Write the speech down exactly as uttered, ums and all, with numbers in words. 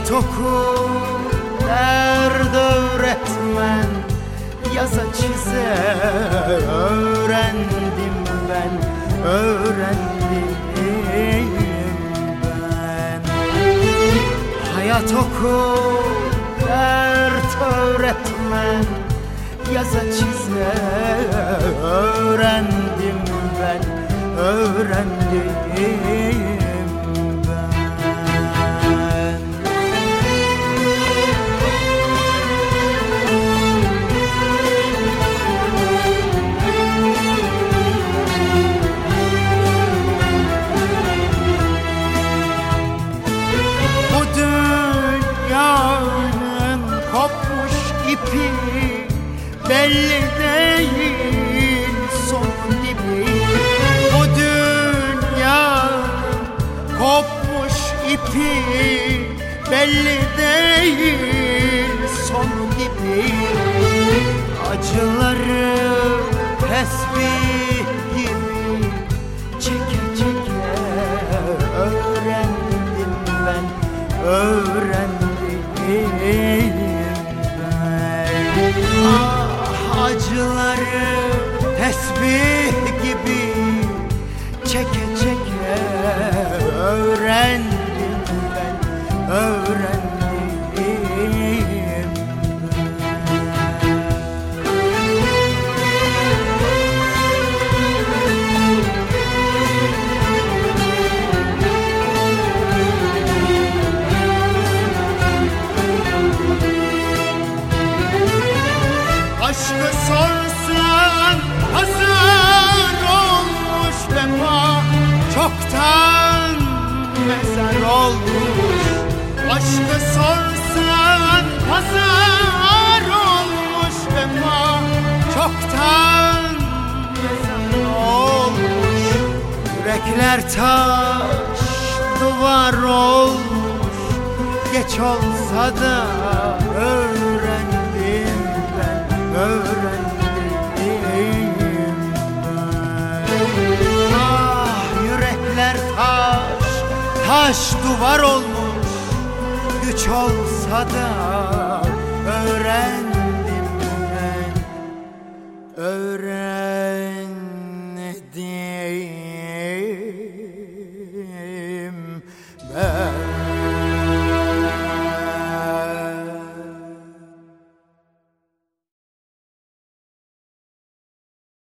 Hayat oku dert öğretmen, yaza çize öğrendim ben, öğrendim ben. Hayat oku dert öğretmen, yaza çize öğrendim ben, öğrendim ben. Bu dünyanın kopmuş ipi belli değil son gibi. Bu dünya kopmuş ipi belli değil son gibi. Acıları tesbih gibi çeke çeke öğrendim ben, öğrendim ben. Ah, acıları tesbih gibi çeke çeke öğrendim ben, öğrendim ben. Aşkı sorsan hazır olmuş vefa, çoktan mezar olmuş. Aşkı sorsan hazır olmuş vefa, çoktan mezar olmuş. Yürekler taş duvar olmuş, geç olsa da öğrendim ben, öğrendim ben. Ah, yürekler taş, taş duvar olmuş, güç olsa da öğrendim.